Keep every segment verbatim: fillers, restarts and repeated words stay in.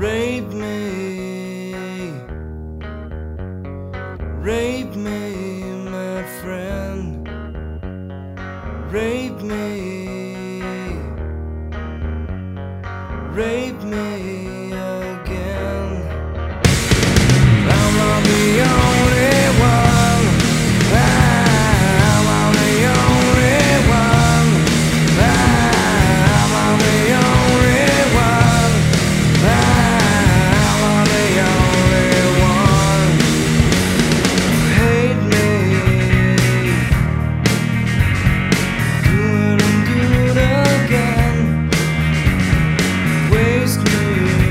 Rape me, rape me, my friend. Rape me, rape me again. I'm not the only one. I'm not the only one. I'm not the only one. I'm not the only one. Hate me, do it and do it again. Waste me,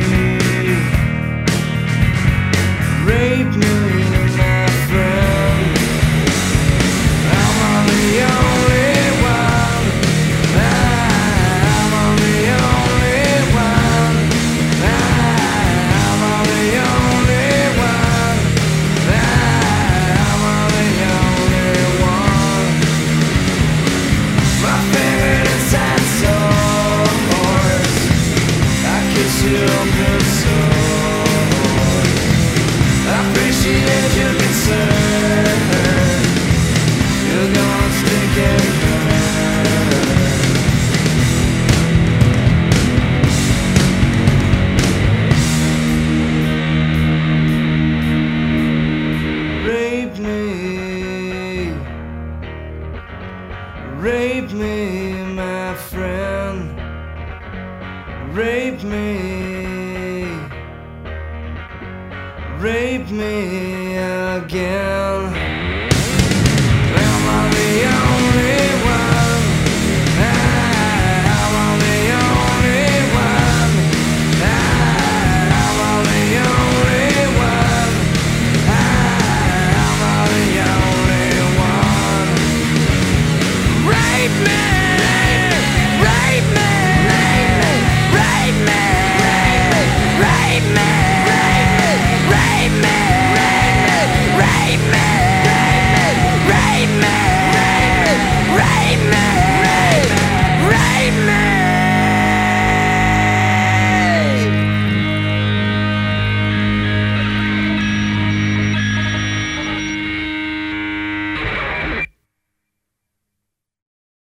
rape me, my friend. I'm not the only one. I'm not the only one. I'm not the only one. I'm not the only one. My favorite inside source. I kiss you open source. I appreciate your concern. You're gonna stick and burn. Rape me, rape me, my friend. Rape me, rape me again.